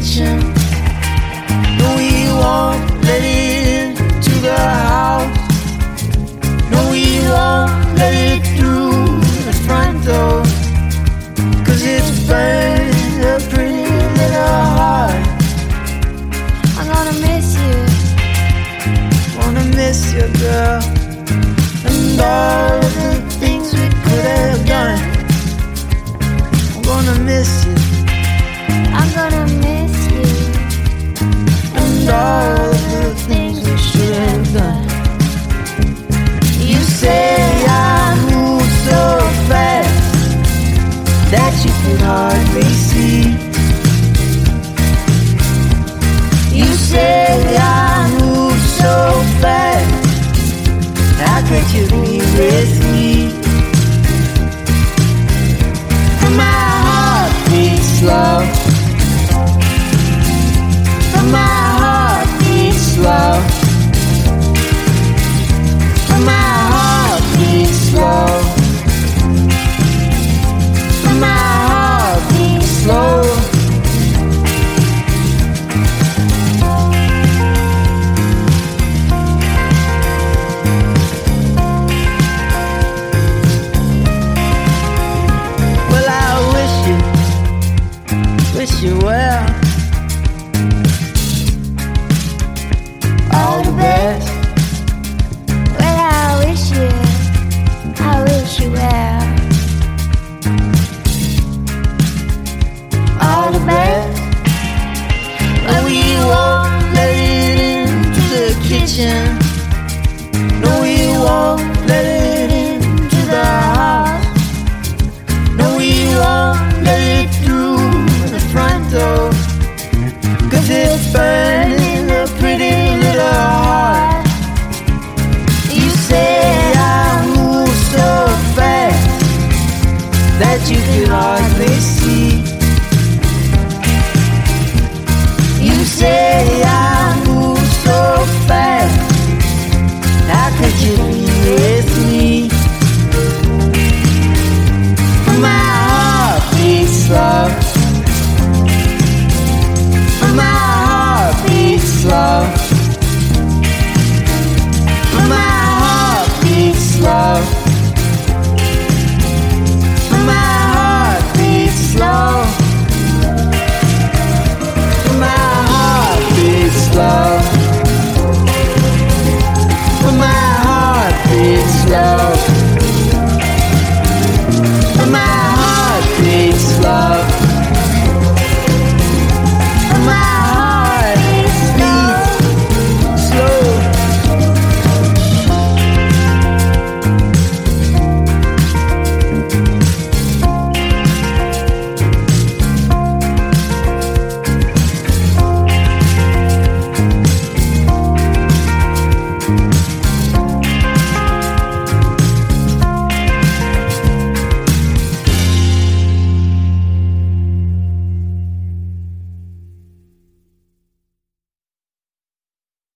kitchen. No, we won't let it into the house. No, we won't let it through the front door. 'Cause it's burning a pretty little heart. I'm gonna miss you. Wanna miss you, girl. And all of the things we could have done. I'm gonna miss you. I'm gonna miss you. And all of the things we should have done. You say I move so fast that you could hardly see. You say I move so fast, how could you be with me? And my heart beats slow. And my heart beats slow. And my heart beats slow. And my heart beats slow. Wish you well. All the best. Well, I wish you well. All the best. But we won't let it into the kitchen. No, we won't let it into the house. No, we won't let it through the front door. 'Cause it's burning a pretty little heart. You say I move so fast that you can hardly see. You say I move so fast, how could you be with me?